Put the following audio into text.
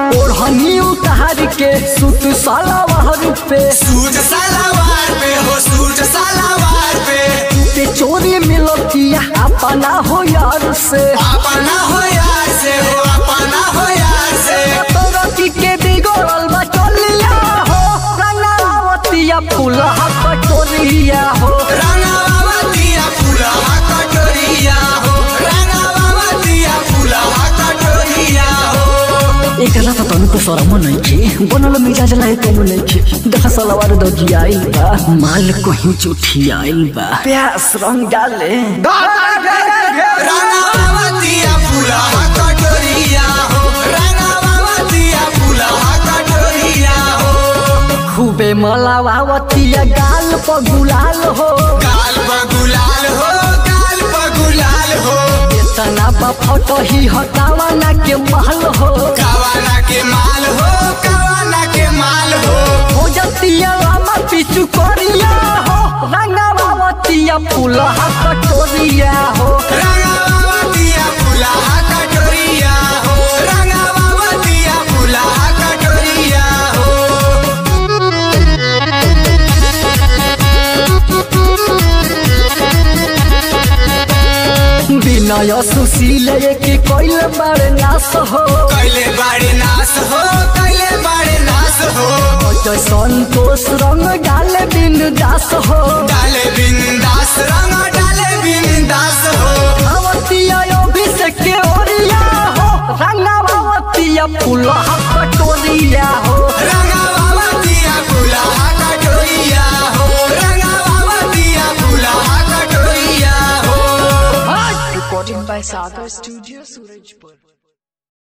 ओढ़नी उतार के सूट सलवार पे सूट सलवार पे हो सूट सलवार पे चोरी मिलतिया अपना हो यार से अपना हो यार से हो अपना हो यार से तोरती के बिगड़ल बचलिया हो रंगावतिया फूलहा कटोरिया हो रंगावतिया फूलहा कटोरिया हो रंगावतिया फूलहा कटोरिया हो एकला त तनको शरम नइखे बनल मिजाज लाए तनु नइखे देख सलवार दगी आइल बा माल कहीं चुठी आइल बा प्यास रंग डाले रंगावतिया फूलहा कटोरिया हो रंगावतिया फूलहा कटोरिया हो खूबे मलावतिया गाल पर गुलाल हो गाल पर गुलाल हो गाल पर गुलाल हो इतना बा फोटो ही हटावा ना के महल हो कावाना के माल हो कावाना के माल हो जतिया रामा पिचु करिया हो रंगावतिया फूलहा कटोरिया हो रंगावतिया फूलहा कटोरिया हो रंगावतिया फूलहा कटोरिया हो विनय सुशील के कोइल बड़े नाश हो कैले बाड़े नाश हो कैले बाड़े नाश हो जय संतोष रंग डाले बिंदास हो डाले बिंदास रंग डाले बिंदास हो भगवतिया अभिषेक के ओरिया हो रंगावतिया फूलहा कटोरिया हो रंगावतिया फूलहा कटोरिया हो रंगावतिया फूलहा कटोरिया हो Recording by Sagar Studio, Surajpur.